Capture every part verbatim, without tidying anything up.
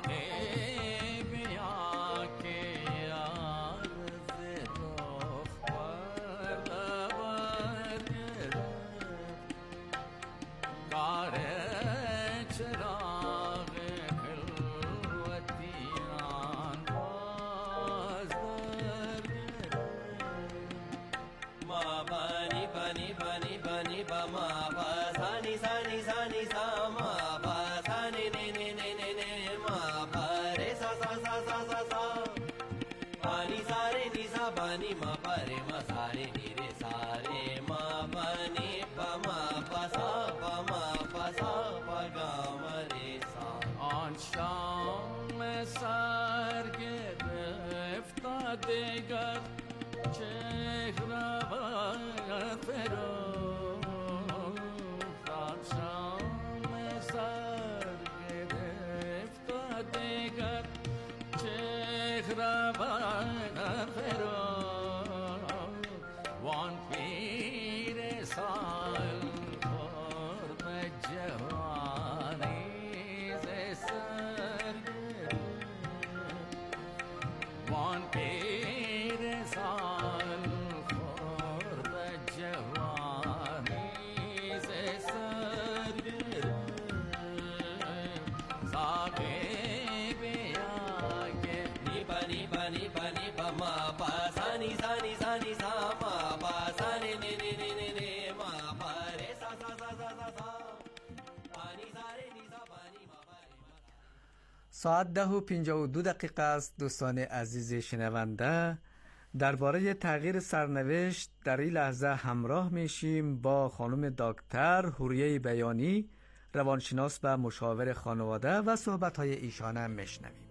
دیگر چهره بر فروختم شام سر گرفت دیگر چهره بر فروخت وان پیر سال خورد جوانی ز سر وان پیر سال خورد جوانی ز سر ساقی بیا که نیبا نیبا نیبا نیبا ما پا سانی سانی سانی سا ما پا سانی نی نی نی نی نی ما پا ره سا سا سا سا سا سا پانی ساری نی سا پانی ما پا ساعت ده و پنجاه و دو دقیقه است. دوستان عزیز شنونده، درباره تغییر سرنوشت در این لحظه همراه میشیم با خانم دکتر حوریه بیانی، روانشناس و مشاور خانواده، و صحبت‌های ایشان هم میشنویم.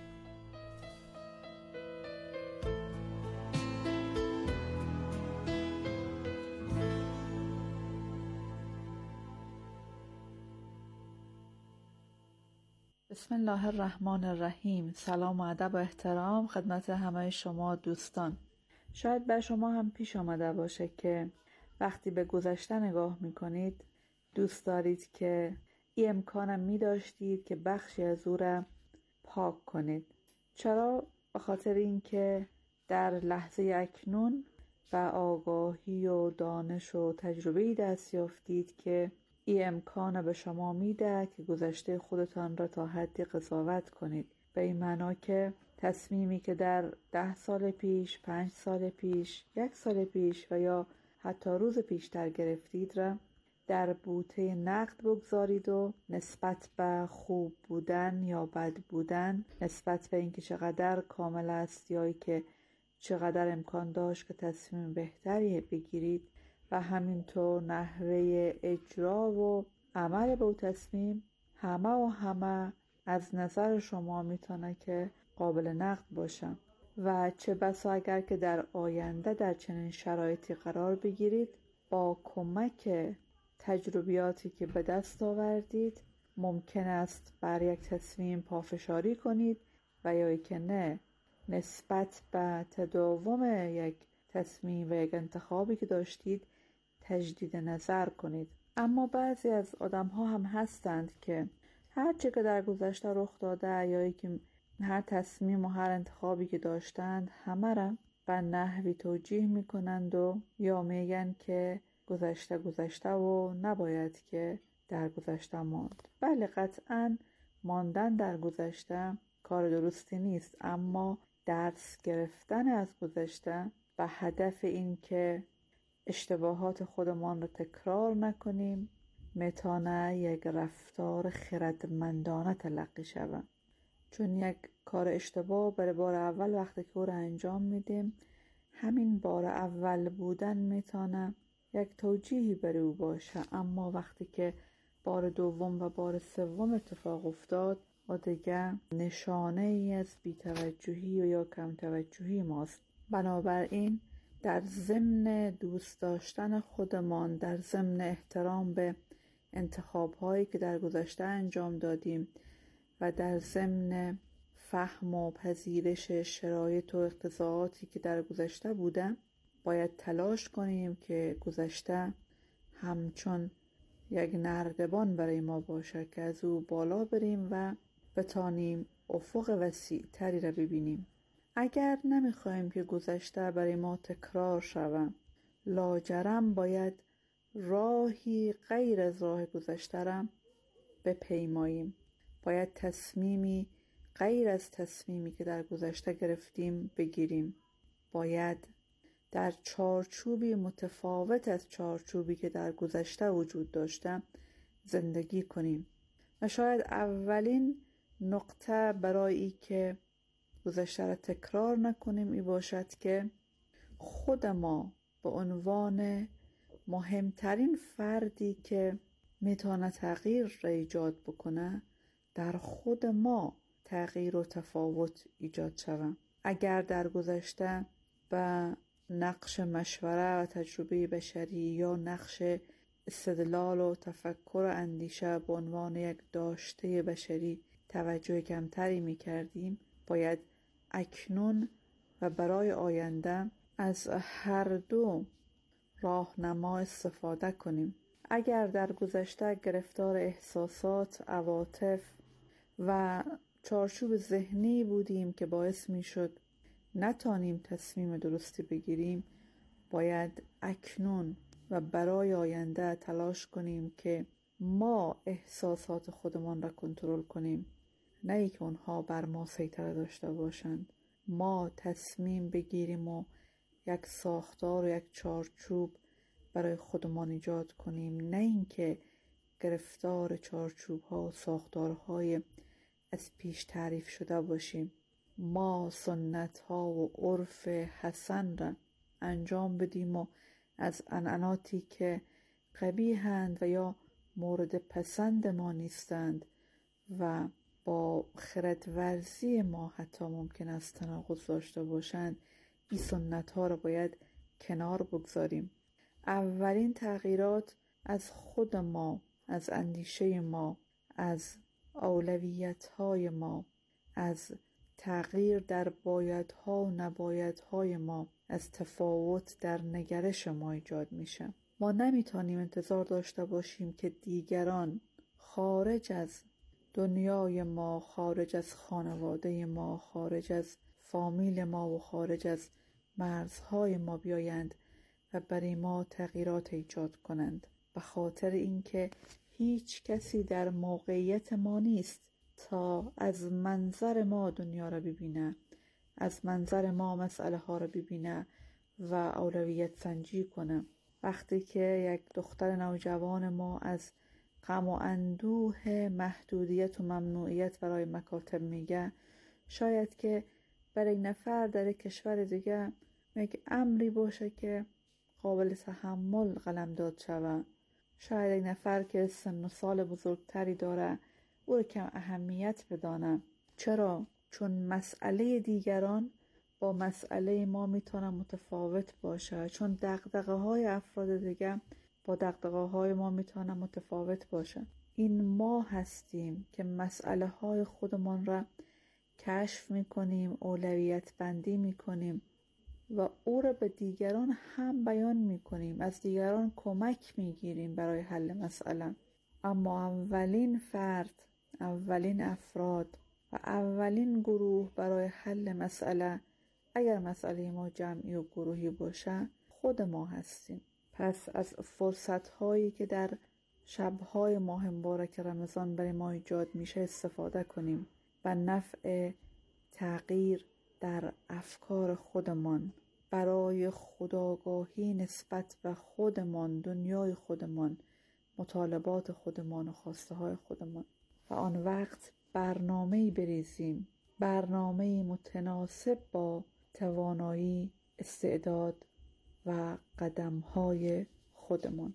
بسم الله الرحمن الرحیم. سلام و ادب و احترام خدمت همه شما دوستان. شاید بر شما هم پیش آمده باشه که وقتی به گذشته نگاه میکنید دوست دارید که این امکانم می داشتید که بخشی از او را پاک کنید. چرا؟ به خاطر اینکه در لحظه اکنون و آگاهی و دانش و تجربه‌ای دست یافتید که این امکان به شما میده که گذشته خودتان را تا حدی قضاوت کنید، به این معنا که تصمیمی که در ده سال پیش، پنج سال پیش، یک سال پیش و یا حتی روز پیشتر گرفتید را در بوته نقد بگذارید و نسبت به خوب بودن یا بد بودن، نسبت به اینکه چقدر کامل است یا که چقدر امکان داشت که تصمیم بهتری بگیرید و همینطور نحوه اجرا و عمل به اون تصمیم همه و همه از نظر شما میتونه که قابل نقد باشه و چه بسا اگر که در آینده در چنین شرایطی قرار بگیرید با کمک تجربیاتی که به دست آوردید ممکن است بر یک تصمیم پافشاری کنید و یا که نه نسبت به تداوم یک تصمیم و یک انتخابی که داشتید تجدید نظر کنید. اما بعضی از آدم ها هم هستند که هر چه که در گذشته رخ داده یا که هر تصمیم و هر انتخابی که داشتند همه را به نحوی توجیه میکنند و یا میگن که گذشته گذشته و نباید که در گذشته ماند. بله، قطعا ماندن در گذشته کار درستی نیست، اما درس گرفتن از گذشته به هدف این که اشتباهات خودمان رو تکرار نکنیم میتونه یک رفتار خردمندانه تلقی شود. چون یک کار اشتباه برای بار اول وقتی که او رو انجام میدیم، همین بار اول بودن میتونه یک توجیهی برای او باشه، اما وقتی که بار دوم و بار سوم اتفاق افتاد و دیگه نشانه ای از بی‌توجهی و یا کم توجهی ماست. بنابراین در ضمن دوست داشتن خودمان، در ضمن احترام به انتخاب‌هایی که در گذشته انجام دادیم و در ضمن فهم و پذیرش شرایط و اقتضاعاتی که در گذشته بوده، باید تلاش کنیم که گذشته همچون یک نردبان برای ما باشه که از او بالا بریم و بتانیم افق وسیع تری را ببینیم. اگر نمیخواهیم که گذشته برای ما تکرار شود، لاجرم باید راهی غیر از راه گذشته را بپیماییم. باید تصمیمی غیر از تصمیمی که در گذشته گرفتیم بگیریم. باید در چارچوبی متفاوت از چارچوبی که در گذشته وجود داشته زندگی کنیم. و شاید اولین نقطه برای ای که گذشته را تکرار نکنیم ای باشد که خود ما به عنوان مهمترین فردی که میتونه تغییر را ایجاد بکنه در خود ما تغییر و تفاوت ایجاد شود. اگر در گذشته به نقش مشوره و تجربه بشری یا نقش استدلال و تفکر و اندیشه به عنوان یک داشته بشری توجه کمتری میکردیم، باید اکنون و برای آینده از هر دو راهنما استفاده کنیم. اگر در گذشته گرفتار احساسات، عواطف و چارچوب ذهنی بودیم که باعث می شد نتانیم تصمیم درستی بگیریم، باید اکنون و برای آینده تلاش کنیم که ما احساسات خودمان را کنترل کنیم، نه ای که اونها بر ما سیطره داشته باشند. ما تصمیم بگیریم و یک ساختار و یک چارچوب برای خودمان ایجاد کنیم، نه اینکه گرفتار چارچوب ها و ساختارهای از پیش تعریف شده باشیم. ما سنت ها و عرف حسن را انجام بدیم و از عنعناتی که قبیحند و یا مورد پسند ما نیستند و با خردورزی ما حتی ممکن است تناقض داشته باشند، این سنت ها را باید کنار بگذاریم. اولین تغییرات از خود ما، از اندیشه ما، از اولویت های ما، از تغییر در بایدها و نبایدهای ما، از تفاوت در نگرش ما ایجاد میشه. ما نمیتونیم انتظار داشته باشیم که دیگران خارج از دنیای ما، خارج از خانواده ما، خارج از فامیل ما و خارج از مرزهای ما بیایند و برای ما تغییرات ایجاد کنند، به خاطر اینکه هیچ کسی در موقعیت ما نیست تا از منظر ما دنیا را ببینه، از منظر ما مسئله ها را ببینه و اولویت سنجی کنه. وقتی که یک دختر نوجوان ما از غم و اندوه محدودیت و ممنوعیت برای مکاتب میگه، شاید که برای نفر در کشور دیگه یک امری باشه که قابل تحمل قلمداد شوه. شاید یک نفر که سن و سال بزرگتری داره او کم اهمیت بدانه. چرا؟ چون مسئله دیگران با مسئله ما میتونه متفاوت باشه، چون دغدغه های افراد دیگه با دغدغه های ما میتونه متفاوت باشه. این ما هستیم که مسئله های خودمان را کشف میکنیم، اولویت بندی میکنیم و او را به دیگران هم بیان میکنیم، از دیگران کمک میگیریم برای حل مسئله. اما اولین فرد، اولین افراد و اولین گروه برای حل مسئله، اگر مسئله ما جمعی و گروهی باشه، خود ما هستیم. پس از فرصت‌هایی که در شب‌های ماه مبارک رمضان برای ما ایجاد میشه استفاده کنیم و نفع تغییر در افکار خودمان، برای خودآگاهی نسبت به خودمان، دنیای خودمان، مطالبات خودمان و خواسته های خودمان. و آن وقت برنامه‌ای بریزیم، برنامه‌ای متناسب با توانایی، استعداد و قدم‌های خودمان.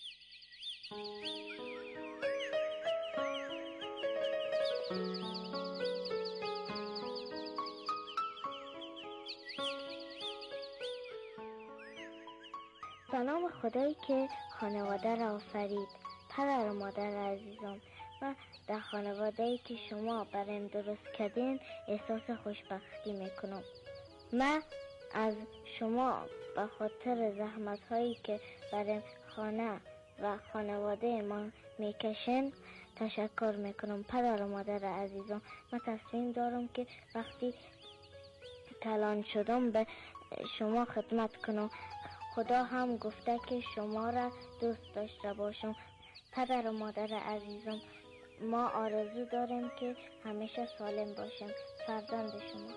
به نام خدایی که خانواده را آفرید. پدر و مادر عزیزم، من در خانواده‌ای که شما برایم درست کردین احساس خوشبختی میکنم. من از شما به خاطر زحمت هایی که برای خانه و خانواده ما میکشن تشکر میکنم. پدر و مادر عزیزم، من تصمیم دارم که وقتی کلان شدم به شما خدمت کنم. خدا هم گفته که شما را دوست داشته باشم. پدر و مادر عزیزم، ما آرزو داریم که همیشه سالم باشیم. فرزند شما.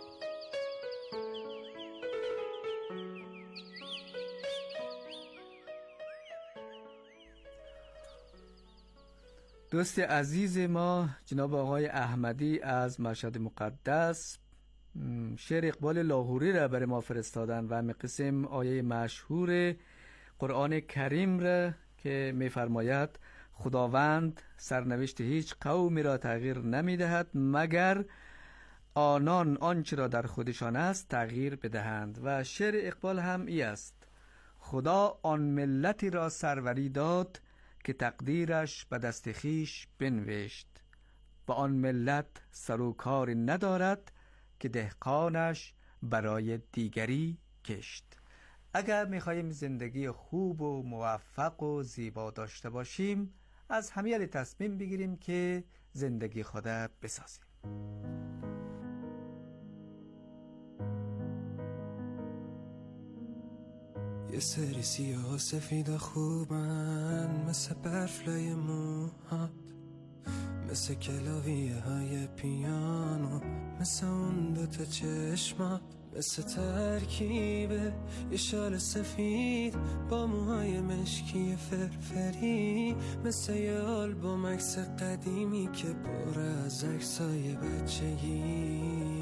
دوست عزیز ما جناب آقای احمدی از مشهد مقدس شعر اقبال لاهوری را برای ما فرستادن و همین قسم آیه مشهور قرآن کریم را که می‌فرماید خداوند سرنوشت هیچ قومی را تغییر نمی‌دهد مگر آنان آنچه را در خودشان است تغییر بدهند. و شعر اقبال هم ای است: خدا آن ملتی را سروری داد که تقدیرش به دست خویش بنوشت، و آن ملت سر و کاری ندارد که دهقانش برای دیگری کشت. اگر میخواییم زندگی خوب و موفق و زیبا داشته باشیم، از همیل تصمیم بگیریم که زندگی خود بسازیم. یه سری سیاه و سفید خوبن، مثل برف لای موهات، مثل کلاویه های پیانو، مثل اون دوتا چشمات، مثل ترکیبه یه شال سفید با موهای مشکی فرفری، مثل یه آلبوم عکس قدیمی که پر از عکسای بچگی.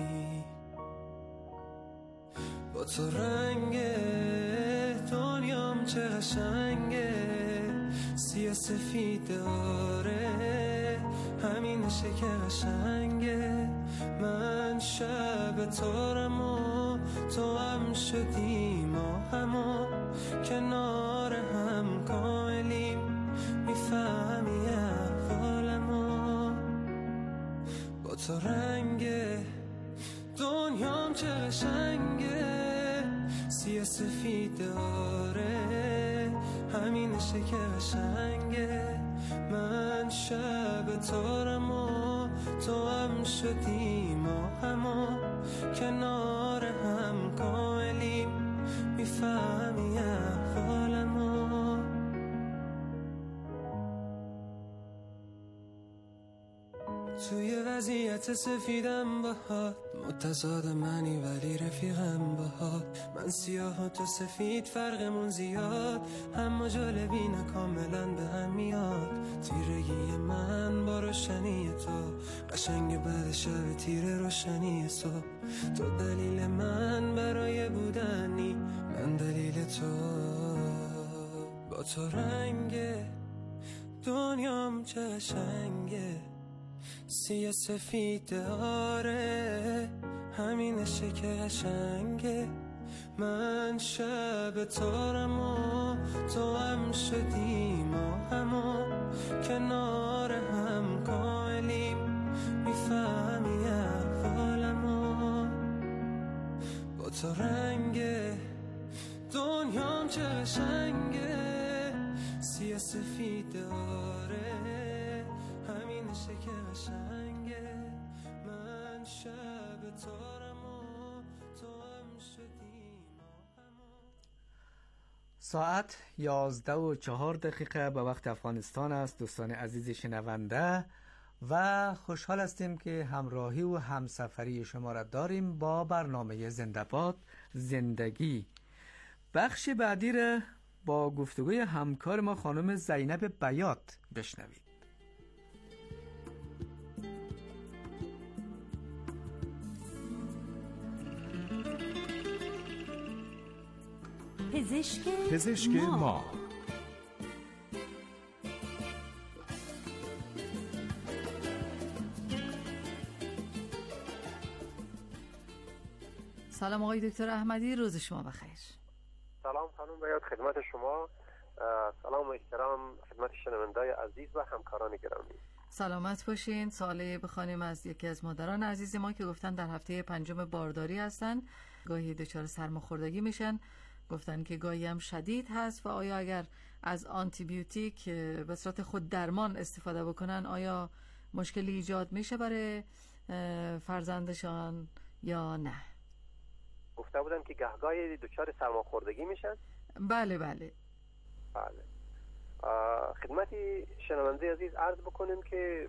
با تو رنگ دنیام چه قشنگه، سیاه سفید داره همینشه که قشنگه. من شب تارم و تو هم شدیم ما همو کنار هم کاملیم، میفهمی احوالمو. با تو رنگ دنیام چه قشنگه، سیاه سفید داره همینشه که قشنگه. من شب تارم و تو هم شدیم ما همو کنار هم کاملیم، میفهمی احوالمو. توی وضعیت سفیدم باهات، متضاد منی ولی رفیقم باهات. من سیاه و تو سفید فرقمون زیاد، اما جالبی نه کاملا به هم میاد. تیرگی من با روشنی تو، قشنگ بعد شب تیر روشنی صبح. تو دلیل من برای بودنی، من دلیل تو. با تو رنگ دنیام چه قشنگه، سیاه سفید داره همینشه که قشنگه. من شب تارم و تو هم شدیم ما همو کنار هم کاملیم، میفهمی احوالمو. با تو رنگ دنیام چه قشنگه، سیاه سفید داره همینشه که قشنگه. من شب تارم و تو هم شدیم. ساعت یازده و چهار دقیقه به وقت افغانستان است دوستان عزیز شنونده، و خوشحال هستیم که همراهی و همسفری شما را داریم با برنامه زنده‌باد زندگی. بخش بعدی را با گفتگوی همکار ما خانم زینب بیات بشنوید. پزشک, پزشک ما, ما. سلام آقای دکتر احمدی، روز شما بخیر. سلام خانم بیات، خدمت شما. سلام و احترام خدمت شنوندای عزیز و همکاران گرامی. سلامت باشین. سوالی بخوانیم از یکی از مادران عزیز ما که گفتن در هفته پنجم بارداری هستن، گاهی دچار سرماخوردگی میشن گفتن که گاهی هم شدید هست و آیا اگر از آنتی بیوتیک به صورت خود درمان استفاده بکنن آیا مشکلی ایجاد میشه برای فرزندشان یا نه؟ گفته بودن که گهگاهی دچار سرماخوردگی میشن. بله بله بله. خدمت شنونده عزیز عرض بکنیم که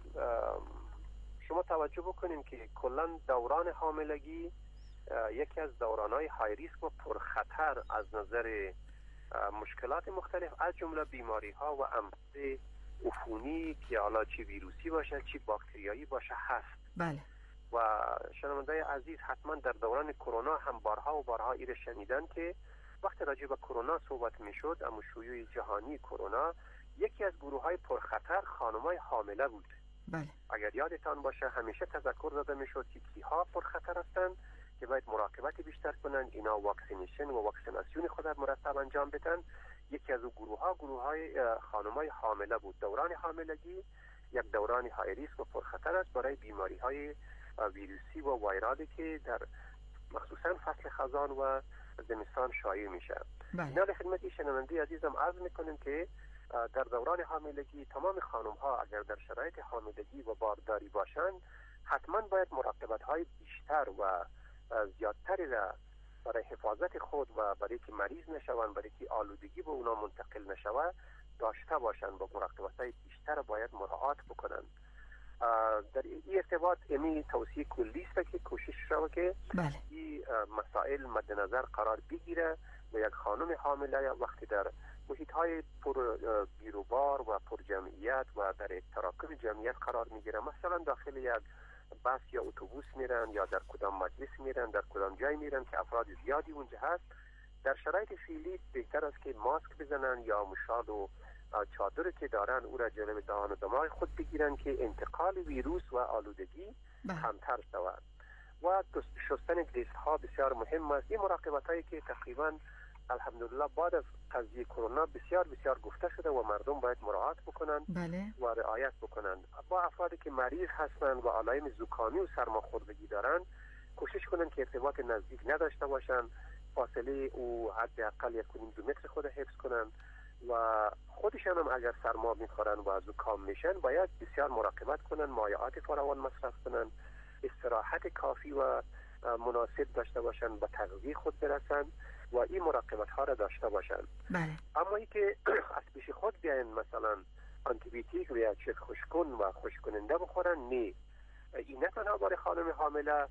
شما توجه بکنیم که کلا دوران حاملگی یکی از دورانهای های ریسک و پرخطر از نظر مشکلات مختلف از جمله بیماری ها و امراض عفونی که حالا چی ویروسی باشه چی باکتریایی باشه هست. بله. و شنونده عزیز حتما در دوران کرونا هم بارها و بارها ایره شنیدن که وقتی راجع به کرونا صحبت میشد، اما شیوع جهانی کرونا، یکی از گروه های پرخطر خانمای حامله بود. بله. اگر یادتان باشه همیشه تذکر داده میشد که کیها پرخطر هستند که باید مراقبت بیشتر کنند، اینا واکسینیشن و واکسیناسیون خود مرتب انجام بدن. یکی از اون گروه ها گروه های خانمای حامله بود. دوران حاملگی یک دوران های ریسک و پرخطر است برای بیماری های ویروسی و وایرالی که در مخصوصا فصل خزان و زمستان شایع میشه. اینا خدمت شنونده عزیزم عرض میکنیم که در دوران حاملگی تمام خانم ها اگر در شرایط حاملگی و بارداری باشند حتما باید مراقبت های بیشتر و زیادتری را برای حفاظت خود و برای که مریض نشوند، برای که آلودگی به اونا منتقل نشود داشته باشند. با مراقبت های بیشتر باید مراعات بکنند. در این ارتباط امی توصیه کلی است که کوشش شود که بله. این مسائل مد نظر قرار بگیره و یک خانم حامله وقتی در محیط های پر بیروبار و پر جمعیت و در تراکم جمعیت قرار میگیره، مثلا داخل یک بس یا اتوبوس میرن یا در کدام مجلس میرن، در کدام جای میرن که افراد زیادی اونجا هست، در شرایط فعلی بهتر است که ماسک بزنن یا مشال و چادر که دارن او را جلوی دهان و دماغ خود بگیرن که انتقال ویروس و آلودگی کمتر شود. و شستن دست ها بسیار مهم است. این مراقبت هایی که تقریبا الحمدلله بعد از قضیه کرونا بسیار بسیار گفته شده و مردم باید مراعات بکنن بله. و رعایت بکنن. با افرادی که مریض هستند و علائم زکامی و سرماخوردگی دارن کوشش کنن که ارتباط نزدیک نداشته باشن، فاصله او حداقل یک و نیم دو متر خود حفظ کنن و خودشان هم اگر سرما میخورن و زکام میشن باید بسیار مراقبت کنن، مایعات فراوان مصرف کنن، استراحت کافی و مناسب داشته باشن، به تغذیه خود برسن و این مراقبت ها را داشته باشن. بله. اما ای که از پیش خود بیاین مثلا آنتی بیوتیک و یا چک خوشکن و خوشکننده بخورن، نه، این نه تنها برای خانم حامله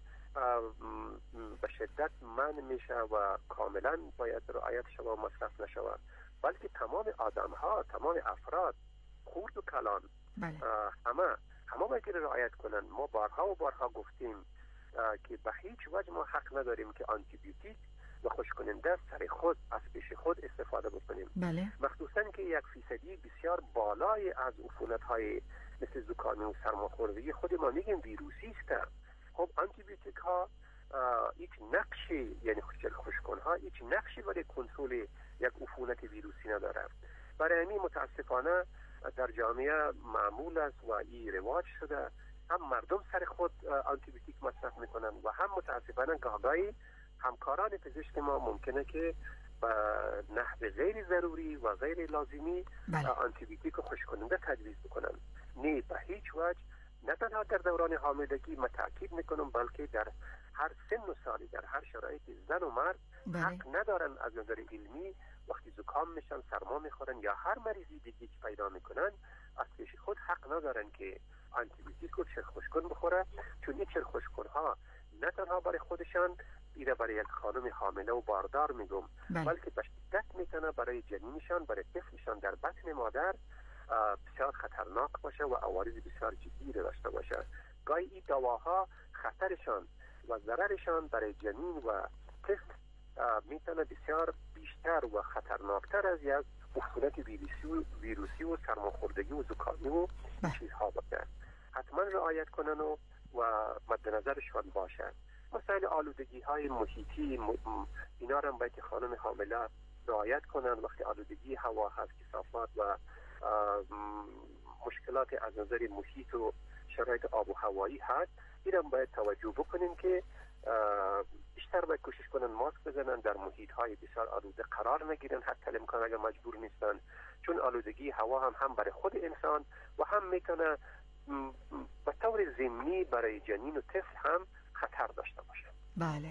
به شدت منع میشه و کاملا باید رعایت شود و مصرف نشود، بلکه تمام آدم ها، تمام افراد، خرد و کلان، بله. همه همه باید رعایت کنن. ما بارها و بارها گفتیم که به هیچ وجه ما حق نداریم که آنتی بیوتیک و خوشکننده سر خود از پیش خود استفاده بکنیم. بله. مخصوصا که یک فیصدی بسیار بالای از عفونت های مثل زکامی و سرماخوردگی خود ما میگیم ویروسی است. خب آنتی بیوتیک ها هیچ نقشی، یعنی خوشکن ها هیچ نقشی برای کنترل یک عفونت ویروسی نداره. برای همین متاسفانه در جامعه معمول است و این رواج شده، هم مردم سر خود آنتی بیوتیک مصرف میکنن و هم متاسفانه گاهی همکاران پزشک ما ممکنه که به نحو غیر ضروری و غیر لازمی بله. آنتی بیوتیک و خوشکننده تجویز بکنن. نه، به هیچ وجه، نه تنها در دوران حاملگی ما تاکید میکنم بلکه در هر سن و سالی، در هر شرایط زن و مرد بله. حق ندارن از نظر علمی وقتی زکام میشن، سرما میخورن یا هر مریضی دیگه که پیدا میکنن از پیش خود حق ندارن که آنتی بیوتیک و چرخ خوشکن بخوره، چون این چرخ خوشکن ها نه تنها برای خودشان، ایره برای یک خانم حامله و باردار میگم، بله. بلکه به شدت میتونه برای جنینشان، برای طفلشان در بطن مادر بسیار خطرناک باشه و عوارض بسیار جدی داشته باشه. گاهی این دواها خطرشان و ضررشان برای جنین و طفل میتونه بسیار بیشتر و خطرناکتر از یک عفونت ویروسی و ویروسی و سرماخوردگی و زکامی و چیزها باشه. حتما رعایت کنن و, و مد نظرشان باشه. مسائل آلودگی های محیطی اینا را باید خانم حامله رعایت کنن. وقتی آلودگی هوا هست، کثافات و مشکلات از نظر محیط و شرایط آب و هوایی هست، این را باید توجه بکنیم که بیشتر باید کوشش کنن ماسک بزنن، در محیط های بسیار آلوده قرار نگیرن حتی امکان اگر مجبور نیستن، چون آلودگی هوا هم هم برای خود انسان و هم میتونه به طور ضمنی برای جنین و طفل هم خطر داشته باشه. بله.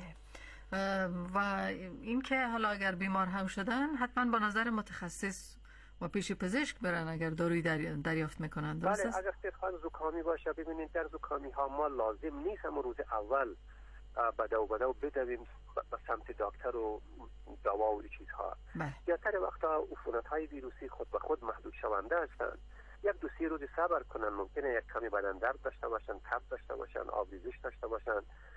و این که حالا اگر بیمار هم شدن حتما با نظر متخصص و پیش پزشک برن اگر دارویی دریافت میکنن، درست است؟ بله، اگر صرفا زکامی باشه، ببینید در زکامی ها ما لازم نیست هم روز اول بدو بدو بدویم به سمت دکتر و دوا و چیزها. زیادتر وقتا عفونت های ویروسی خود به خود محدود شونده هستند. یک دو سه روز صبر کنن، ممکنه یک کمی بدن درد داشته باشن، تب داشته باشن، آبریزش داشته باشن.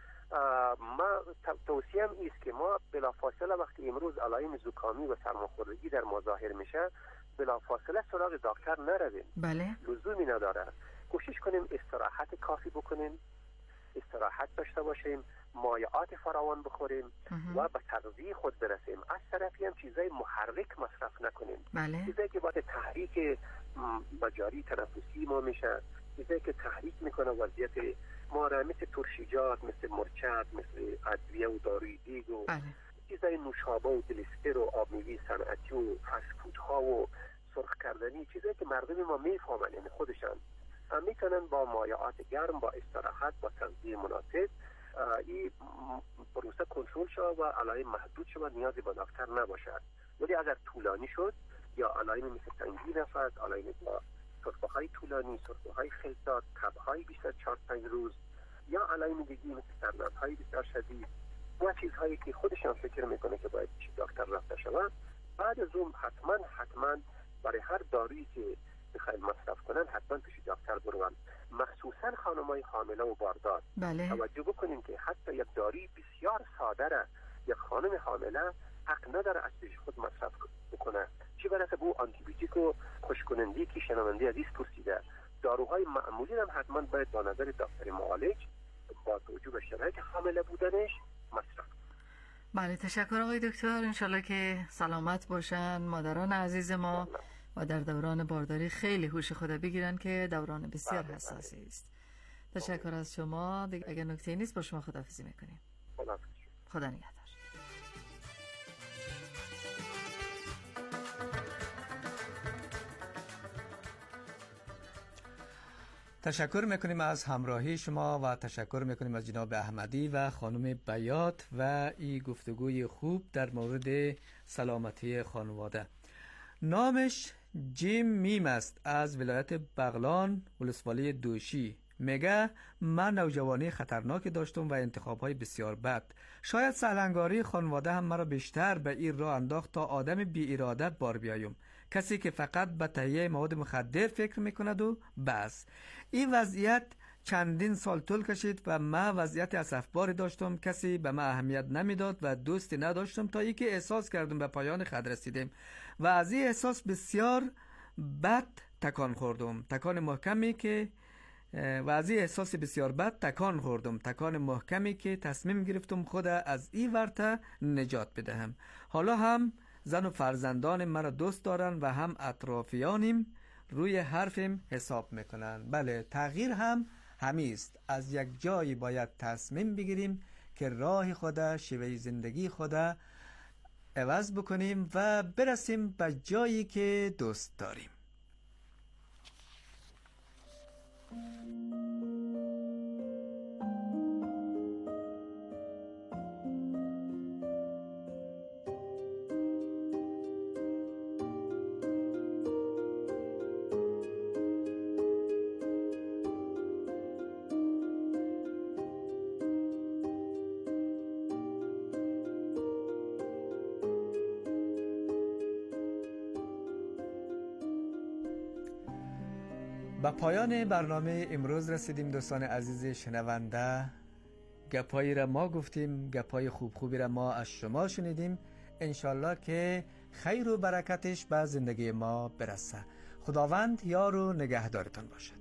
ما توصیهم ایست که ما بلافاصله وقتی امروز علائم زکامی و سرماخوردگی در ما ظاهر میشه بلافاصله سراغ دکتر نرویم. بله. لزومی نداره. کوشش کنیم استراحت کافی بکنیم، استراحت داشته باشیم، مایعات فراوان بخوریم و به تغذیه خود برسیم. از طرفی هم چیزای محرک مصرف نکنیم. بله. چیزایی که باعث تحریک مجاری تنفسی ما میشه، چیزایی که تحریک میکنه وضعیت ما را، مثل ترشیجات، مثل مرچک، مثل ادویه و داروی دیگ و بله. چیزای نوشابه و دلستر و آب میوه صنعتی و فست فودها و سرخ کردنی، چیزایی که مردم ما میفهمن یعنی خودشان میتونن با مایعات گرم، با استراحت، با تغذیه مناسب این پروسه کنترل شود و علائم محدود شود، نیازی به دکتر نباشد. ولی اگر طولانی شد یا علائم مثل تنگی نفس، علائم با سرفه‌های طولانی، سرفه‌های خلطات، تب‌های بیشتر چهار پنج روز یا علائم دیگه مثل سردردهای بسیار شدید و چیزهایی که خودشان فکر میکنه که باید پیش دکتر رفته شود، بعد از اون حتما حتما برای هر دارویی که بخواید مصرف کنن حتما پیش دکتر برون. مخصوصا خانمای حامله و باردار. بله. توجه بکنیم که حتی یک داروی بسیار ساده را یک خانم حامله حق نداره از پیش خود مصرف بکنه، چه برسه به آنتی بیوتیک و خشک‌کننده که شنونده عزیز پرسیده. داروهای معمولی هم حتما باید با نظر دکتر معالج با توجه به شرایط حامله بودنش مصرف. بله، تشکر آقای دکتر. انشالله که سلامت باشن مادران عزیز ما و در دوران بارداری خیلی هوش خود بگیرن که دوران بسیار حساسی است. تشکر از شما. اگر نکته نیست با شما خداحافظی میکنیم. خدا نگهدار. تشکر میکنیم از همراهی شما و تشکر میکنیم از جناب احمدی و خانم بیات و این گفتگوی خوب در مورد سلامتی خانواده. نامش جیم میم است، از ولایت بغلان، ولسوالی دوشی. میگه من نوجوانی خطرناکی داشتم و انتخابهای بسیار بد. شاید سهلنگاری خانواده هم مرا بیشتر به این راه انداخت تا آدم بی اراده بار بیایم، کسی که فقط به تهیه مواد مخدر فکر میکند و بس. این وضعیت چندین سال طول کشید و من وضعیت اسفباری داشتم، کسی به من اهمیت نمیداد و دوستی نداشتم تا اینکه احساس کردم به پایان خط رسیدم و از این احساس بسیار بد تکان خوردم. تکان محکمی که و از این احساس بسیار بد تکان خوردم تکان محکمی که تصمیم گرفتم خود از این ورطه نجات بدهم. حالا هم زن و فرزندان مرا دوست دارن و هم اطرافیانیم روی حرفم حساب میکنن. بله، تغییر هم همیست. از یک جایی باید تصمیم بگیریم که راه خود، شیوه زندگی خود عوض بکنیم و برسیم به جایی که دوست داریم. به پایان برنامه امروز رسیدیم دوستان عزیز شنونده. گپایی را ما گفتیم، گپای خوب خوبی را ما از شما شنیدیم. انشالله که خیر و برکتش به زندگی ما برسه. خداوند یار و نگهدارتان باشد.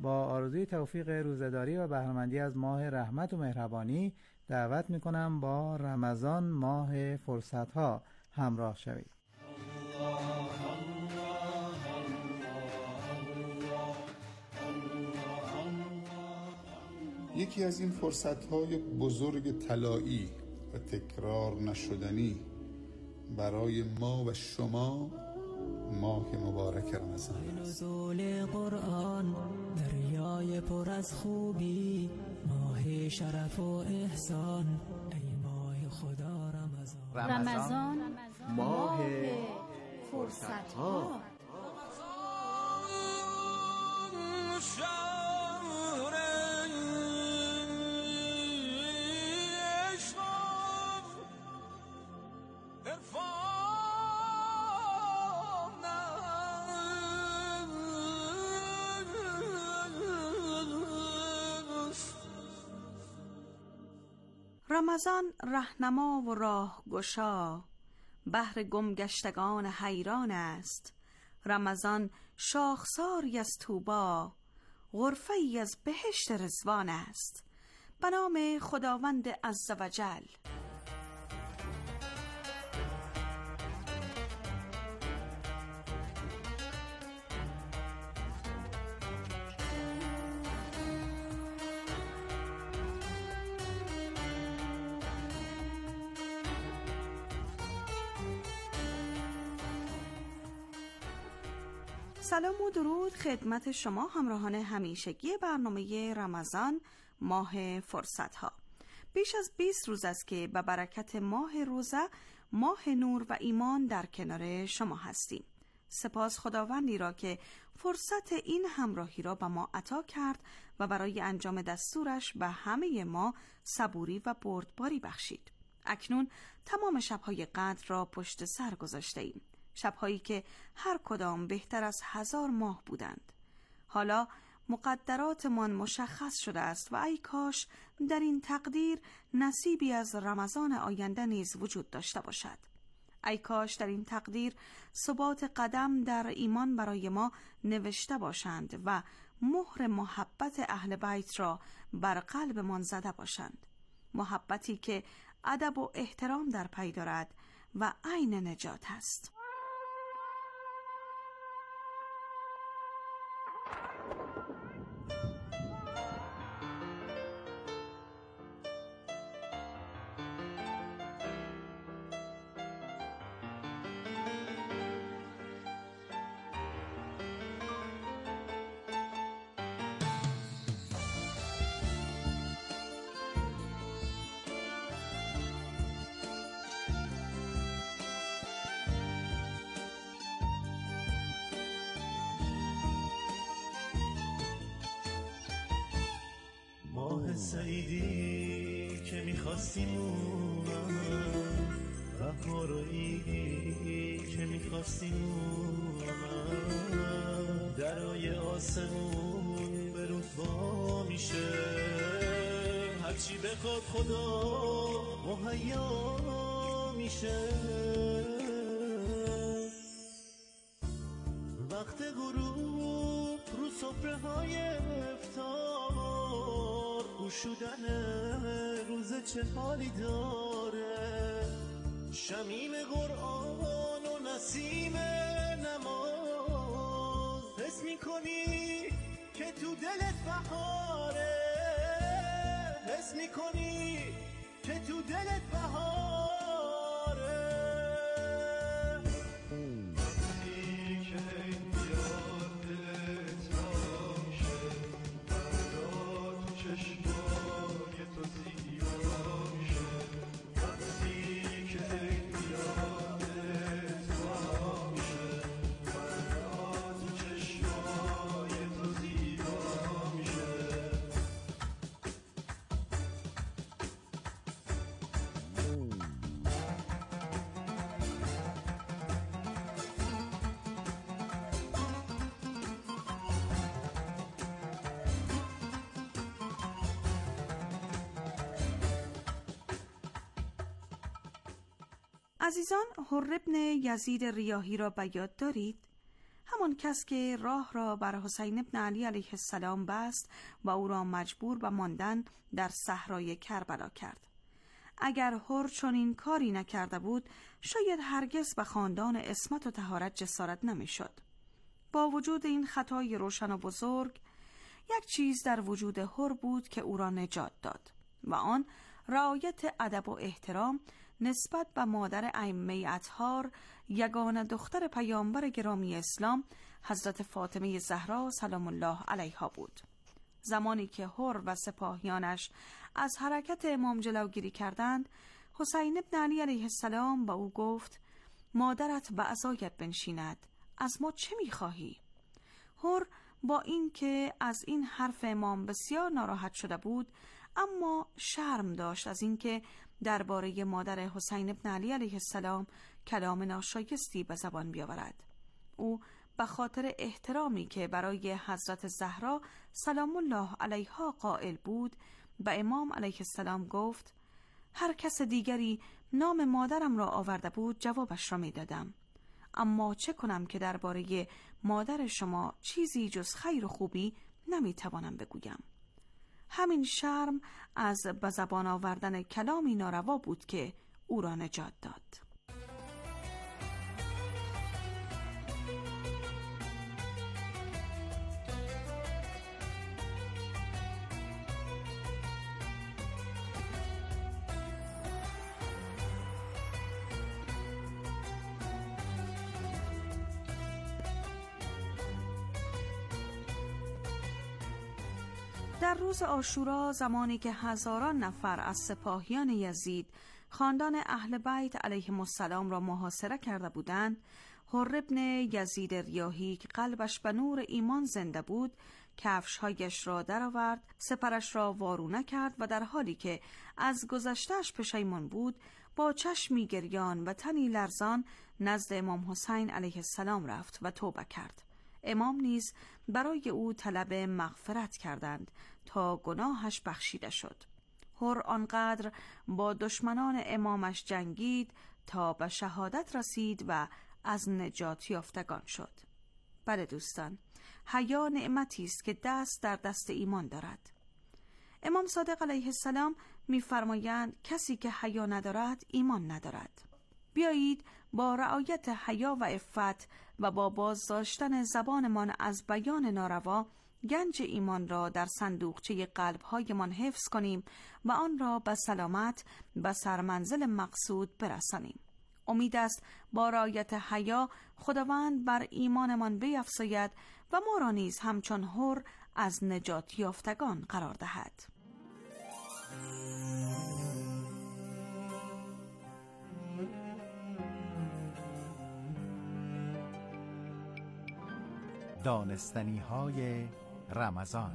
با آرزوی توفیق روزه‌داری و بهره‌مندی از ماه رحمت و مهربانی دعوت می‌کنم با رمضان ماه فرصت‌ها همراه شوید. یکی از این فرصت‌های بزرگ طلایی و تکرار نشدنی برای ما و شما ماه مبارک رمضان است. نزول قرآن دریای پر از خوبی، ماه شرف و احسان، ای ماه خدا رمضان. رمضان ماه فرصت‌ها. رمضان رهنما و راه گشا، بهر گمگشتگان حیران است. رمضان شاخساری از طوبی، غرفه ای از بهشت رضوان است. به نام خداوند عزوجل. سلام و درود خدمت شما همراهان همیشگی برنامه رمضان ماه فرصت‌ها. بیش از بیست روز است که به برکت ماه روزه، ماه نور و ایمان در کنار شما هستیم. سپاس خداوندی را که فرصت این همراهی را به ما عطا کرد و برای انجام دستورش به همه ما صبوری و بردباری بخشید. اکنون تمام شب‌های قدر را پشت سر گذاشته ایم. شب‌هایی که هر کدام بهتر از هزار ماه بودند. حالا مقدراتمان مشخص شده است و ای کاش در این تقدیر نصیبی از رمضان آینده نیز وجود داشته باشد. ای کاش در این تقدیر ثبات قدم در ایمان برای ما نوشته باشند و مهر محبت اهل بیت را بر قلبمان زده باشند. محبتی که ادب و احترام در پی دارد و عین نجات است. سعیدی که میخواستیم اومد، رهبارایی که میخواستیم اومد، درای آسمون به رود با میشه، هرچی بخواد خدا مهیا میشه. وقت غروب رو سفره های افطار، گشودن روز چه حالی داره، شمیم قرآن و نسیم نماز، حس میکنی که تو دلت بهاره، حس میکنی که تو دلت بهاره. عزیزان، حر ابن یزید ریاحی را به یاد دارید؟ همان کس که راه را بر حسین ابن علی علیه السلام بست و او را مجبور به ماندن در صحرای کربلا کرد. اگر هر چنین کاری نکرده بود، شاید هرگز به خاندان عصمت و طهارت جسارت نمیشد. با وجود این خطای روشن و بزرگ، یک چیز در وجود هر بود که او را نجات داد و آن رعایت ادب و احترام نسبت به مادر ائمه اطهار، یگانه دختر پیامبر گرامی اسلام حضرت فاطمه زهرا سلام الله علیها بود. زمانی که هر و سپاهیانش از حرکت امام جلوگیری کردند، حسین ابن علی علیه السلام با او گفت: مادرت به عزایت بنشیند، از ما چه می‌خواهی؟ هر با این که از این حرف امام بسیار ناراحت شده بود، اما شرم داشت از اینکه درباره مادر حسین ابن علی علیه السلام کلام ناشایستی به زبان بیاورد. او به خاطر احترامی که برای حضرت زهرا سلام الله علیها قائل بود، به امام علیه السلام گفت: هر کس دیگری نام مادرم را آورده بود جوابش را می دادم، اما چه کنم که درباره مادر شما چیزی جز خیر و خوبی نمی توانم بگویم. همین شرم از به زبان آوردن کلامی ناروا بود که او را نجات داد. در روز عاشورا، زمانی که هزاران نفر از سپاهیان یزید خاندان اهل بیت علیهم السلام را محاصره کرده بودند، هر ابن یزید ریاحی که قلبش به نور ایمان زنده بود، کفش‌هایش را درآورد، سپرش را وارونه کرد و در حالی که از گذشته‌اش پشیمان بود، با چشمی گریان و تنی لرزان نزد امام حسین علیه السلام رفت و توبه کرد. امام نیز برای او طلب مغفرت کردند تا گناهش بخشیده شد. هر آنقدر با دشمنان امامش جنگید تا به شهادت رسید و از نجات یافتگان شد. بله دوستان، حیا نعمتی است که دست در دست ایمان دارد. امام صادق علیه السلام می‌فرمایند کسی که حیا ندارد ایمان ندارد. بیایید با رعایت حیا و عفت و با بازداشتن زبانمان از بیان ناروا، گنج ایمان را در صندوقچه قلب‌هایمان حفظ کنیم و آن را به سلامت به سرمنزل مقصود برسانیم. امید است با رعایت حیا خداوند بر ایمانمان بیفزاید و ما را نیز همچون هر از نجات یافتگان قرار دهد. دانستنی های رمضان.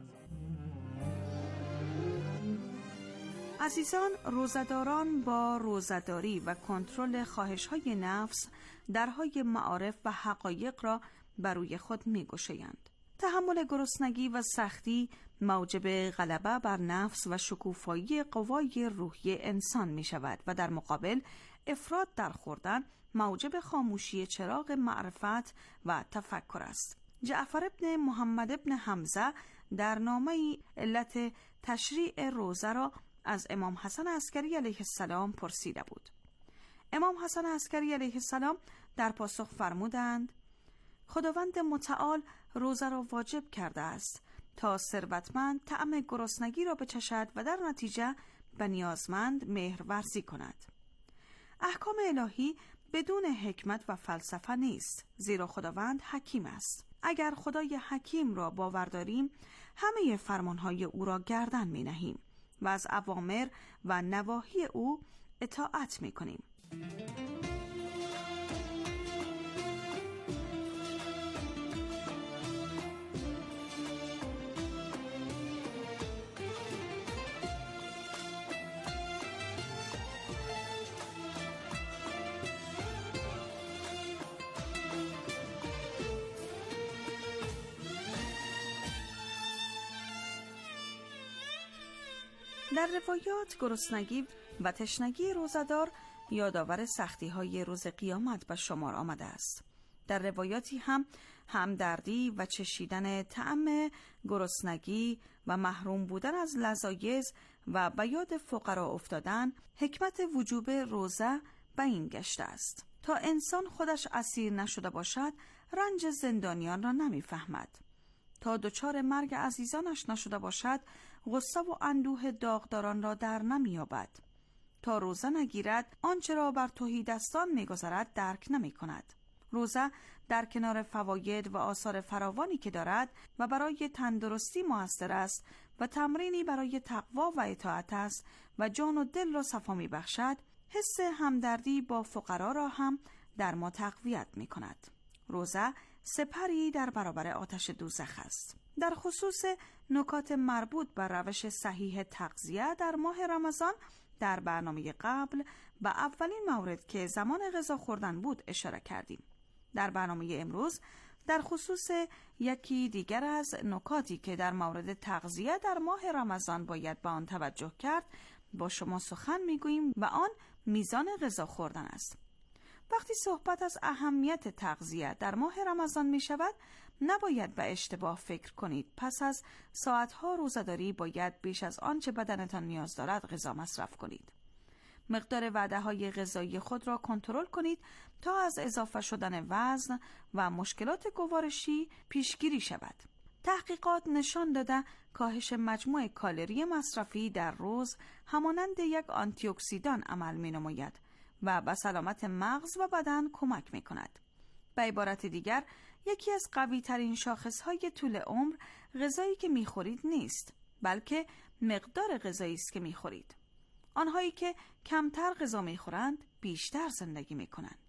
عزیزان، روزداران با روزداری و کنترل خواهش‌های نفس درهای معارف و حقایق را بر روی می می‌گشایند. تحمل گرسنگی و سختی موجب غلبه بر نفس و شکوفایی قوای روحی انسان می شود و در مقابل افراط در خوردن موجب خاموشی چراغ معرفت و تفکر است. جعفر ابن محمد ابن حمزه در نامه علت تشریع روزه را از امام حسن عسکری علیه السلام پرسیده بود. امام حسن عسکری علیه السلام در پاسخ فرمودند: خداوند متعال روزه را واجب کرده است تا ثروتمند طعم گرسنگی را بچشد و در نتیجه به نیازمند مهرورزی کند. احکام الهی بدون حکمت و فلسفه نیست، زیرا خداوند حکیم است. اگر خدای حکیم را باور داریم، همه فرمانهای او را گردن می نهیم و از اوامر و نواهی او اطاعت می کنیم. در روایات گرسنگی و تشنگی روزدار یادآور سختی‌های روز قیامت به شمار آمده است. در روایاتی هم همدردی و چشیدن طعم گرسنگی و محروم بودن از لذایذ و به یاد فقرا افتادن حکمت وجوب روزه بیان گشته است. تا انسان خودش اسیر نشده باشد رنج زندانیان را نمیفهمد. تا دچار مرگ عزیزانش نشده باشد غصه و اندوه داغداران را در نمیابد. تا روزه نگیرد آنچه را بر تهیدستان میگذرد درک نمی کند. روزه در کنار فواید و آثار فراوانی که دارد و برای تندرستی مؤثر است و تمرینی برای تقوا و اطاعت است و جان و دل را صفا می بخشد، حس همدردی با فقرا را هم در ما تقویت می کند. روزه سپری در برابر آتش دوزخ است. در خصوص نکات مربوط بر روش صحیح تغذیه در ماه رمضان در برنامه قبل به اولین مورد که زمان غذا خوردن بود اشاره کردیم. در برنامه امروز در خصوص یکی دیگر از نکاتی که در مورد تغذیه در ماه رمضان باید به آن توجه کرد با شما سخن میگوییم و آن میزان غذا خوردن است. وقتی صحبت از اهمیت تغذیه در ماه رمضان می شود نباید به اشتباه فکر کنید. پس از ساعتها روزه‌داری باید بیش از آنچه بدنتان نیاز دارد غذا مصرف کنید. مقدار وعده‌های غذایی خود را کنترل کنید تا از اضافه شدن وزن و مشکلات گوارشی پیشگیری شود. تحقیقات نشان داده کاهش مجموع کالری مصرفی در روز همانند یک آنتی اکسیدان عمل می‌نماید و به سلامت مغز و بدن کمک می‌کند. به عبارت دیگر یکی از قوی‌ترین شاخص‌های طول عمر غذایی که می‌خورید نیست، بلکه مقدار غذایی است که می‌خورید. آنهایی که کمتر غذا می‌خورند بیشتر زندگی می‌کنند.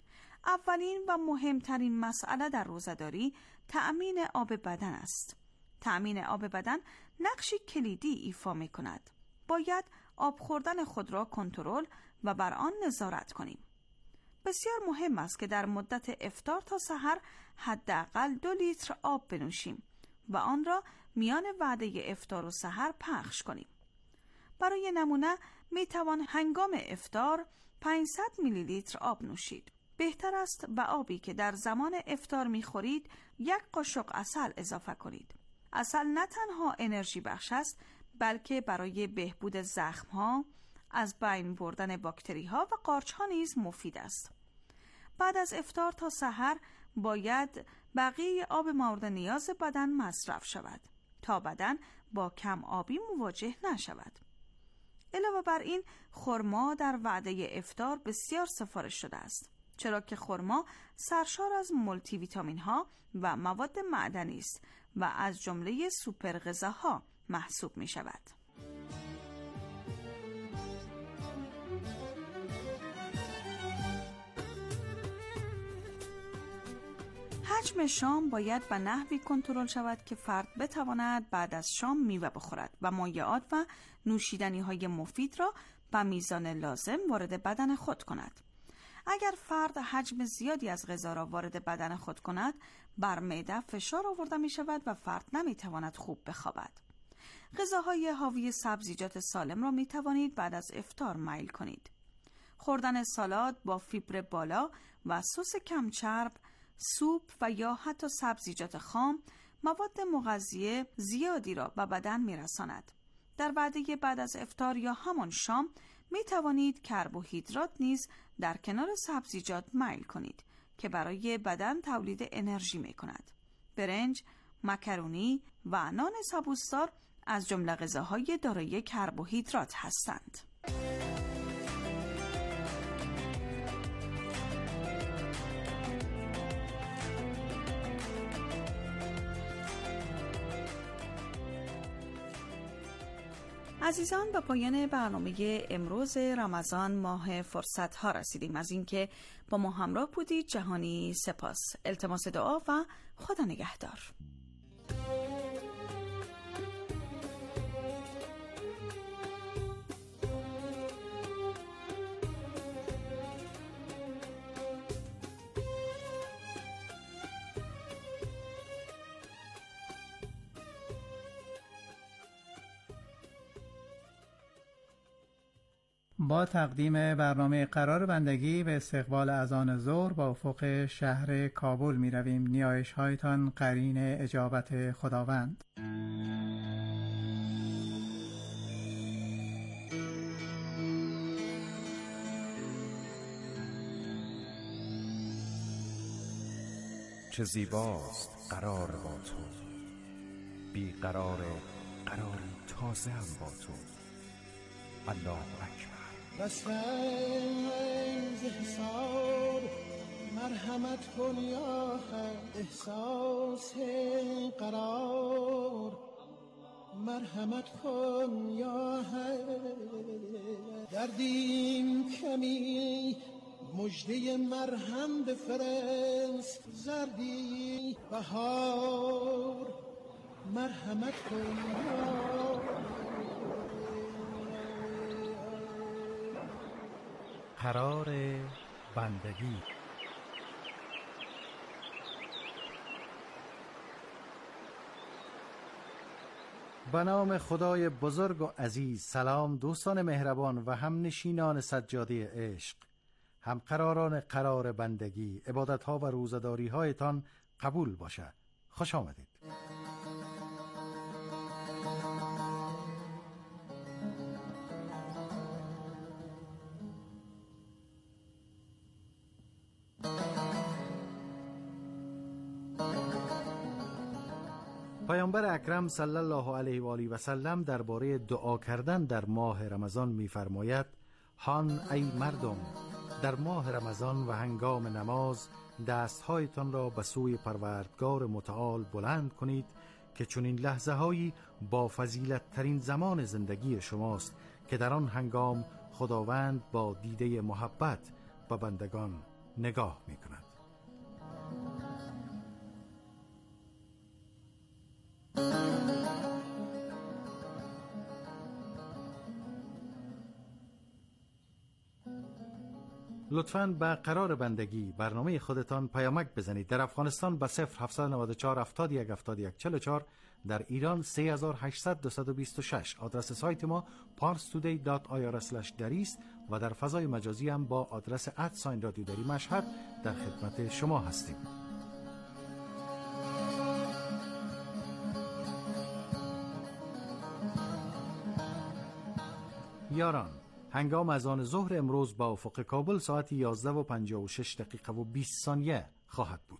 اولین و مهمترین مسئله در روزه‌داری تأمین آب بدن است. تأمین آب بدن نقشی کلیدی ایفا می‌کند. باید آب خوردن خود را کنترل و بر آن نظارت کنیم. بسیار مهم است که در مدت افطار تا سحر حداقل دو لیتر آب بنوشیم و آن را میان وعده افطار و سحر پخش کنیم. برای نمونه می توان هنگام افطار پانصد میلی لیتر آب نوشید. بهتر است به آبی که در زمان افطار می خورید یک قاشق عسل اضافه کنید. عسل نه تنها انرژی بخش است بلکه برای بهبود زخم ها، از بین بردن باکتری ها و قارچ ها نیز مفید است. بعد از افطار تا سحر باید بقیه آب مورد نیاز بدن مصرف شود تا بدن با کم آبی مواجه نشود. علاوه بر این خرما در وعده افطار بسیار سفارش شده است، چرا که خرما سرشار از مولتی ویتامین ها و مواد معدنی است و از جمله سوپر غذاها محسوب می شود. حجم شام باید به نحوی کنترل شود که فرد بتواند بعد از شام میوه بخورد و مایعات و نوشیدنی های مفید را به میزان لازم وارد بدن خود کند. اگر فرد حجم زیادی از غذا را وارد بدن خود کند، بر معده فشار آورده می شود و فرد نمی تواند خوب بخوابد. غذاهای حاوی سبزیجات سالم را می توانید بعد از افطار میل کنید. خوردن سالاد با فیبر بالا و سس کم چرب، سوپ و یا حتی سبزیجات خام مواد مغذی زیادی را به بدن می رساند. در وعده بعد از افطار یا همان شام می توانید کربوهیدرات نیز در کنار سبزیجات میل کنید که برای بدن تولید انرژی می کند. برنج، مکرونی و نان سبوسدار از جمله غذاهای دارای کربوهیدرات هستند. عزیزان، به پایان برنامه امروز رمضان ماه فرصت ها رسیدیم. از اینکه با ما همراه بودید جهانی سپاس. التماس دعا و خدا نگهدار. با تقدیم برنامه قرار بندگی به استقبال اذان ظهر با افق شهر کابل می رویم. نیایش هایتان قرین اجابت خداوند. چه زیباست قرار با تو، بی قرار قراری تازه هم با تو. الله اکبر. رسنز حساب مرحمت کن یا حق، احساس قرار مرحمت کن یا حق. دردیم کمی مجده مرهم بفرست، زردی بهار مرحمت کن یا قرار بندگی. به نام خدای بزرگ و عزیز. سلام دوستان مهربان و همنشینان سجاده عشق، همقراران قرار بندگی. عبادت‌ها و روزداری‌هایتان قبول باشه. خوش آمدید. پیامبر اکرم صلی الله علیه و آله و سلم درباره دعا کردن در ماه رمضان می‌فرماید: هان ای مردم، در ماه رمضان و هنگام نماز دستهایتان را به سوی پروردگار متعال بلند کنید که چون این لحظه هایی با فضیلت ترین زمان زندگی شماست که در آن هنگام خداوند با دیده محبت به بندگان نگاه می کند. لطفاً به قرار بندگی برنامه خودتان پیامک بزنید. در افغانستان به صفر هفت نه چهار هفتاد و یک هفتاد و یک چهل و چهار، در ایران سه هزار و هشتصد دویست و بیست و شش. آدرس سایت ما پارس تودی دات آی آر اسلش دری است و در فضای مجازی هم با آدرس ات ساین رادیو دری مشهد در خدمت شما هستیم. یاران، هنگام اذان ظهر امروز با افق کابل ساعت یازده و پنجاه و شش دقیقه و بیست ثانیه خواهد بود.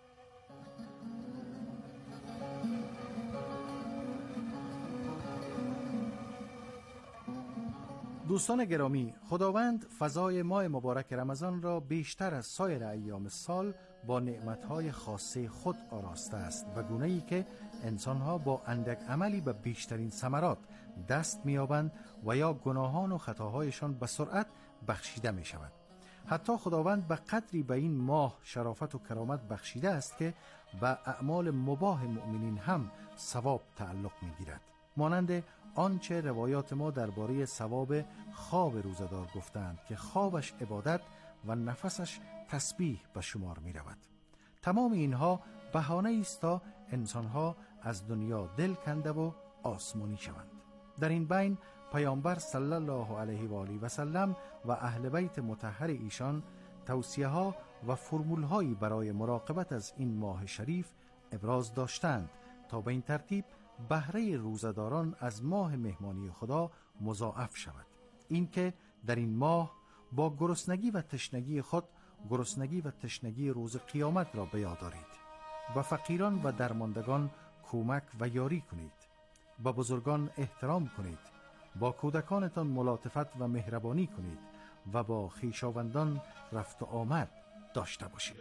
دوستان گرامی، خداوند فضای ماه مبارک رمضان را بیشتر از سایر ایام سال با نعمتهای خاصه خود آراسته است و گونه‌ای که انسانها با اندک عملی به بیشترین ثمرات دست می‌یابند و یا گناهان و خطاهایشان به سرعت بخشیده می شود. حتی خداوند به قدری به این ماه شرافت و کرامت بخشیده است که به اعمال مباح مؤمنین هم ثواب تعلق می گیرد، مانند آنچه روایات ما درباره ثواب خواب روزدار گفتند که خوابش عبادت و نفسش تسبیح به شمار می رود. تمام اینها بهانه است تا انسانها از دنیا دل کنده و آسمانی شوند. در این بین پیامبر صلی الله علیه و آله و سلم و اهل بیت مطهر ایشان توصیه ها و فرمول هایی برای مراقبت از این ماه شریف ابراز داشتند تا به این ترتیب بهره روزداران از ماه مهمانی خدا مضاعف شود. این که در این ماه با گرسنگی و تشنگی خود گرسنگی و تشنگی روز قیامت را به یاد دارید. و فقیران و درماندگان کمک و یاری کنید. با بزرگان احترام کنید. با کودکانتان ملاطفت و مهربانی کنید و با خویشاوندان رفت و آمد داشته باشید.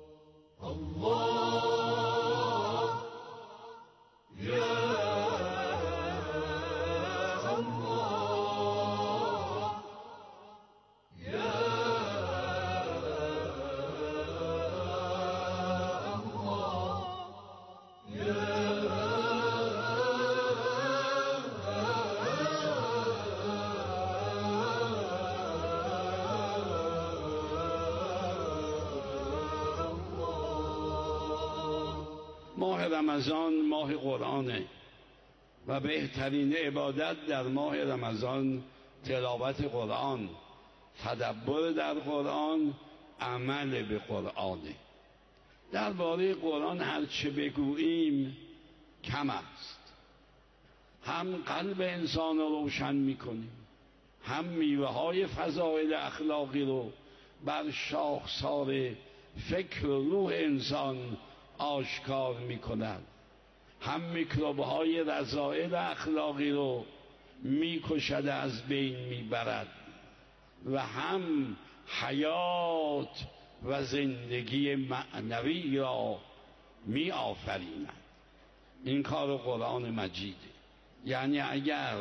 Yeah. ماه رمضان ماه قرآنه و بهترین عبادت در ماه رمضان تلاوت قرآن، تدبر در قرآن، عمل به قرآنه. درباره قرآن هرچه بگوییم کم است. هم قلب انسان رو روشن میکنیم، هم میوه های فضائل اخلاقی رو بر شاخسار فکر و روح انسان آشکار میکند، هم میکروب های رذائل اخلاقی رو میکشد، از بین میبرد، و هم حیات و زندگی معنوی را می آفریند. این کار قرآن مجیده. یعنی اگر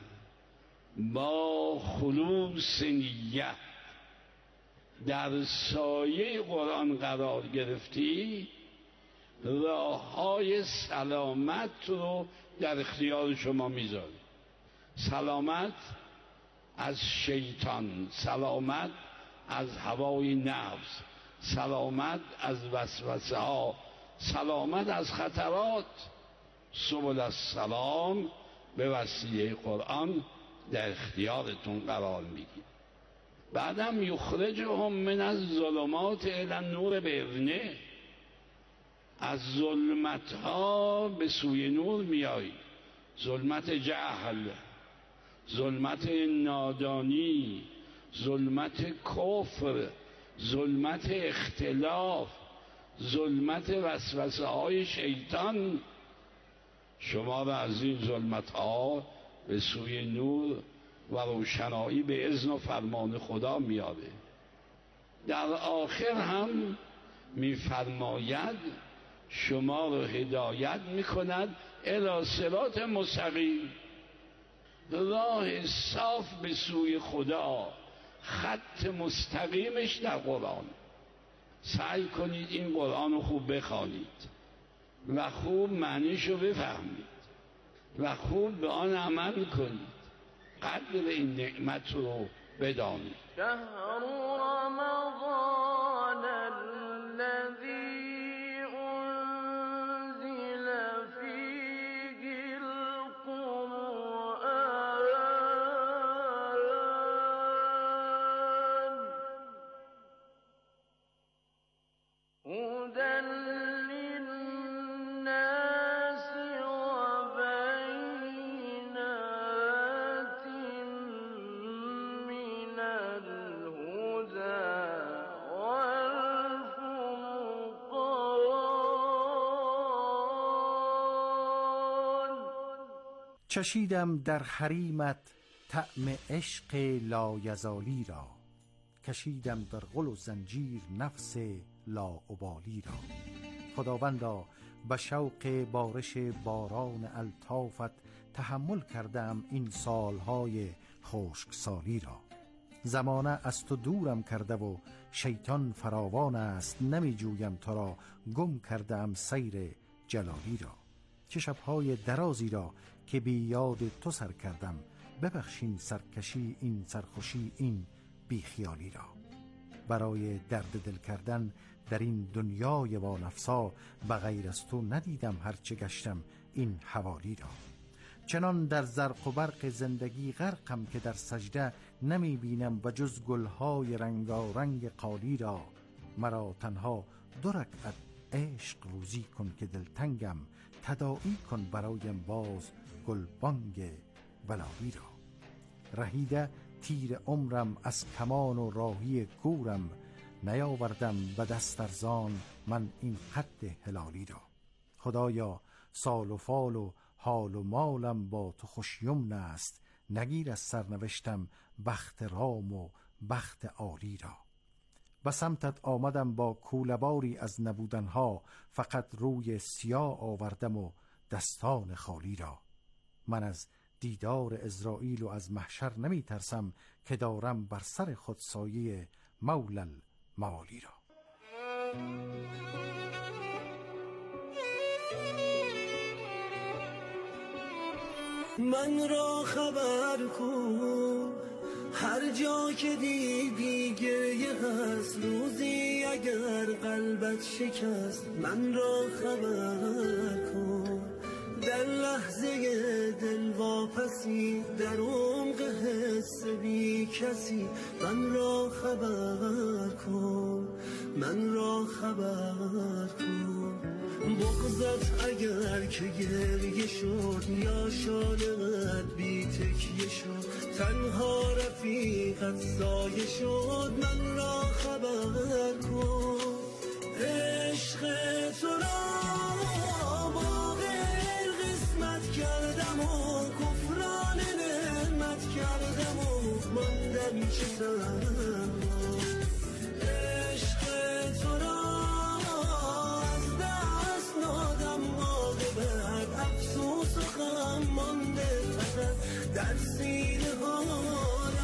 با خلوص نیت در سایه قرآن قرار گرفتی، راه های سلامت رو در اختیار شما میذاری. سلامت از شیطان، سلامت از هوای نفس، سلامت از وسوسه ها، سلامت از خطرات. سبل السلام به وسیله قرآن در اختیارتون قرار میگیره. بعدم یخرجهم من الظلمات الی النور باذنه، از ظلمت ها به سوی نور میایی. ظلمت جهل، ظلمت نادانی، ظلمت کفر، ظلمت اختلاف، ظلمت وسوسه های شیطان شما را از این ظلمت ها به سوی نور و روشنایی به اذن و فرمان خدا میاره. در آخر هم میفرماید شما را هدایت میکند الی صراط مستقیم، راه صاف به سوی خدا، خط مستقیمش در قرآن. سعی کنید این قرآن رو خوب بخوانید و خوب معنیشو بفهمید و خوب به آن عمل کنید، قدر این نعمت رو بدانید. شهر رمضان الذی چشیدم در حریمت طعم عشق لایزالی را، کشیدم در غل و زنجیر نفس لاابالی را. خداوندا به شوق بارش باران الطافت تحمل کردم این سالهای خشکسالی را. زمانه از تو دورم کرده و شیطان فراوان است، نمی جویم تو را، گم کردم سیر جلالی را. چه شبهای درازی را که بی یاد تو سر کردم، ببخشین سرکشی این سرخوشی این بیخیالی را. برای درد دل کردن در این دنیای وانفسا، بغیر از تو ندیدم هرچه گشتم این حوالی را. چنان در زرق و برق زندگی غرقم که در سجده نمی بینم و جز گلهای رنگارنگ قالی را. مرا تنها دو رکعت عشق روزی کن که دلتنگم، تداعی کن برایم باز گلبانگ بلالی را. رهیده تیر عمرم از کمان و راهی کورم، نیاوردم به دست ارزان من این قد هلالی را. خدایا سال و فال و حال و مالم با تو خوشیمن است، نگیر از سرنوشتم بخت رام و بخت عالی را. به سمتت آمدم با کوله‌باری از نبودنها، فقط روی سیاه آوردم و دستان خالی را. من از دیدار عزرائیل و از محشر نمی ترسم، که دارم بر سر خود سایه مولا الموالی را. من را خبر کن هر جا که دیدی گریه هست، روزی اگر قلبت شکست من را خبر کن، در لحظه دلواپسی در عمق حس بی کسی من را خبر کن، من را خبر کن. بغضت اگر که گریه شد یا شانه‌ات بی تکیه شد، تنها رفیقت سایه شد من را خبر کن. عشق تو را با غیر قسمت کردم و کفران نعمت کردم و ماندم چه تنها. عشق تو را از دست نادم عاقبت، افسوس و غم مانده فقط در سینه حالا.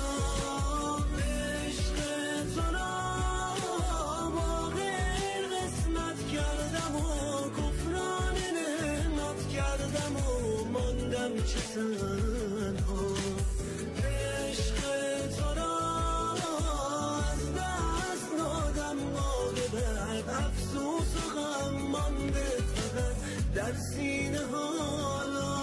عشق تو را با غیر قسمت کردم و کفران نعمت کردم و ماندم چه تنها. عشق تو را از دست نادم عاقبت، افسوس و غم مانده فقط در سینه حالا.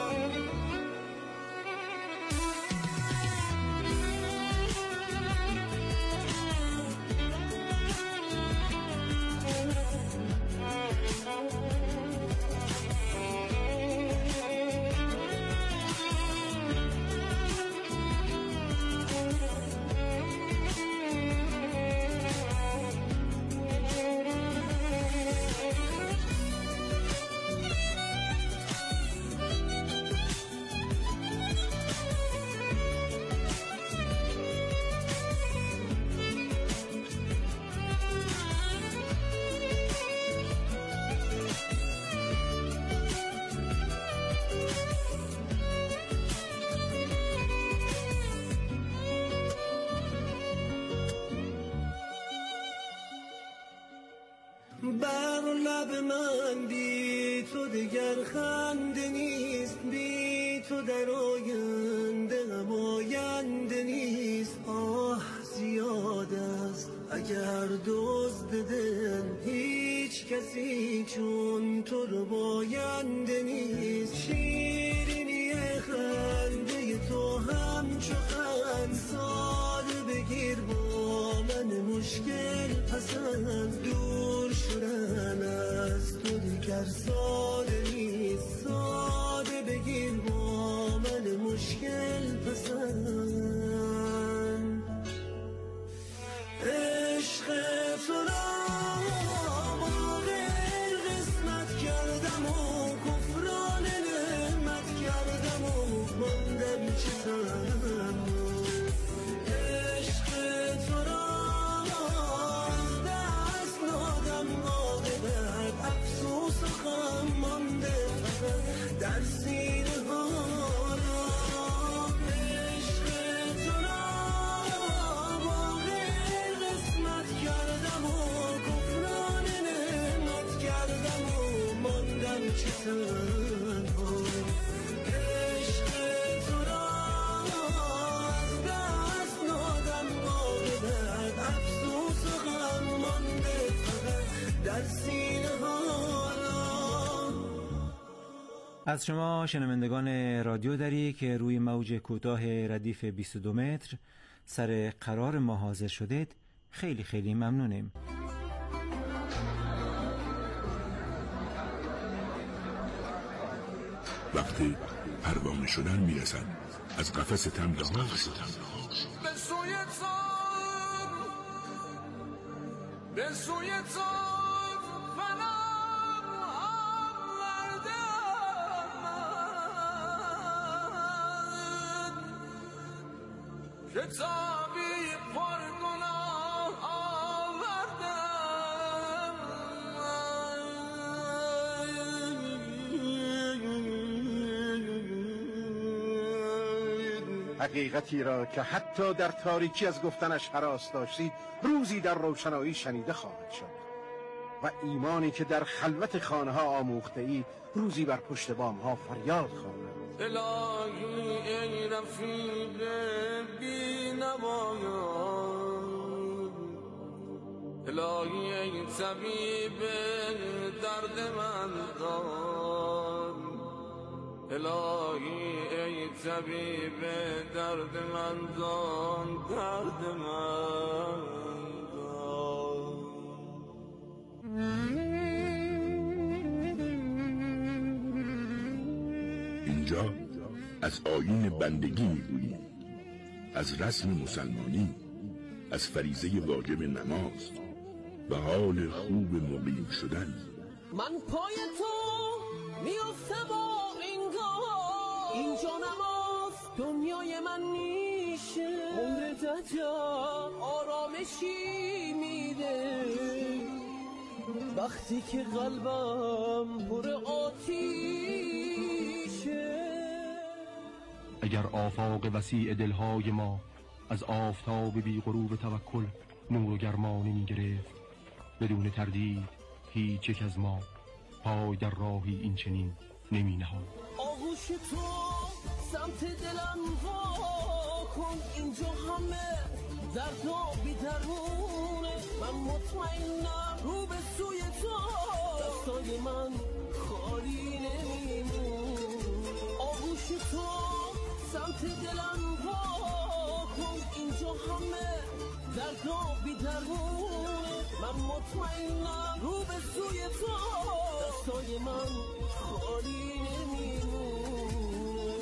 بر لب من بی تو دگر خنده نیست، بی تو در آینده هم آینده نیست. آه زیاد است اگر دزد دل، هیچ کسی چون تو رو باینده نیست. شیرینی خنده تو همچو خند ساده بگیر با من مشکل پسند. دور شدن از تو دیگر ساده نیست، ساده بگیر با من مشکل پسند. عشق تو را با غیر قسمت کردم و کفران نعمت کردم و ماندم چه تنها. عشق تو را از دست نادم عاقبت، افسوس و غم مانده فقط در سینه حالا. عشق تو را با غیر قسمت کردم و کفران نعمت کردم و ماندم چه تنها. عشق تو را از دست نادم عاقبت، افسوس و غم مانده فقط در سینه حالا. از شما شنوندگان رادیو دری که روی موج کوتاه ردیف بیست و دو متر سر قرار ما حاضر شدید خیلی خیلی ممنونیم. وقتی پروانه شدن میرسد از قفس تمنا به سوی تو، به سوی تو فنم آوردم، کتابی پر گناه آوردم. حقیقتی را که حتی در تاریکی از گفتنش هراس داشتید روزی در روشنایی شنیده خواهد شد، و ایمانی که در خلوت خانه ها آموخته ای روزی بر پشت بام ها فریاد خواند. الهی ای رفیق بی نوایان، الهی ای طبیب درد من دان، الهی ای طبیب درد من دان، درد من دان. اینجا از آیین بندگی میگوییم، از رسم مسلمانی، از فریضه واجب نماز و حال خوب مقیم شدن. من پای تو میفته با اینگاه، اینجا نماز دنیای من میشه، عمر دجال آرامشی میده وقتی که قلبم پر آتیشه. اگر آفاق وسیع دلهای ما از آفتاب بی غروب توکل نور و گرمانی می گرفت، بدون تردید هیچ یک از ما پای در راهی این چنین نمی نهاد. آغوش تو سمت دلم وا کن، اینجا همه درد و بی درمونه، من مطمئنم رو به سوی تو دستای من خالی نمیمون. آغوش تو سمت دلم وا کن، اینجا همه درد و بی درمونه، من مطمئنم رو به سوی تو دستای من خالی نمیمونه.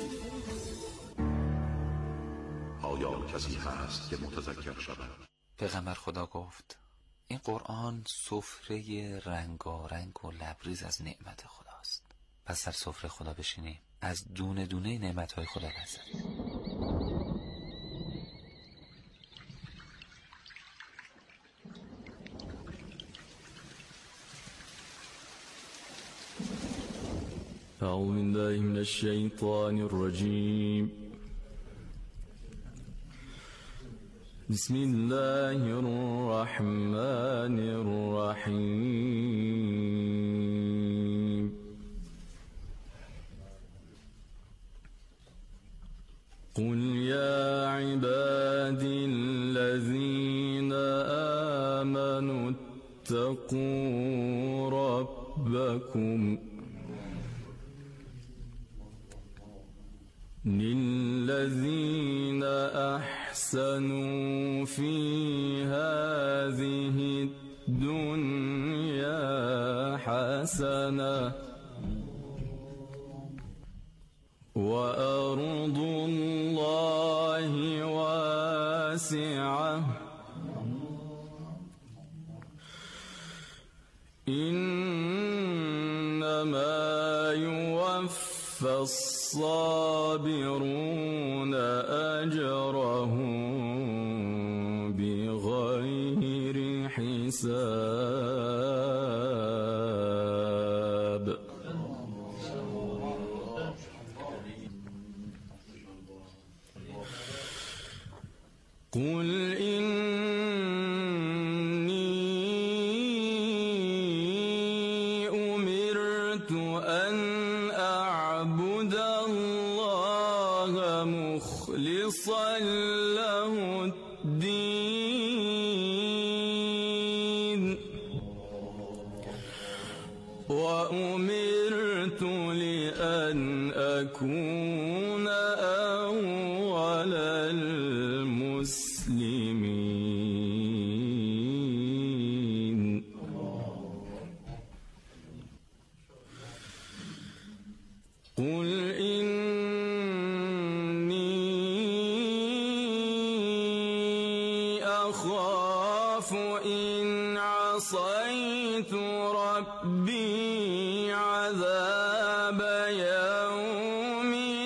آیا کسی هست که متذکر شود؟ پیغمبر خدا گفت این قرآن سفره رنگارنگ و لبریز از نعمت خداست. پس در سفره خدا بشینیم، از دونه دونه نعمتهای خدا لذت. أعوذ بالله من الشيطان الرجيم. بسم الله الرحمن الرحيم. قل يا عبادي الذين آمنوا اتقوا ربكم للذين أحسنوا في هذه الدنيا حسنة وأرض الله واسعة إنما يوفى الصابرون أجرهم بغير حساب. قل إني أمرت أن أعبد الله مخلصا له الدين وأمرت لأن أكون أول المسلمين. قل إني أخاف إن عصيت ربي عذاب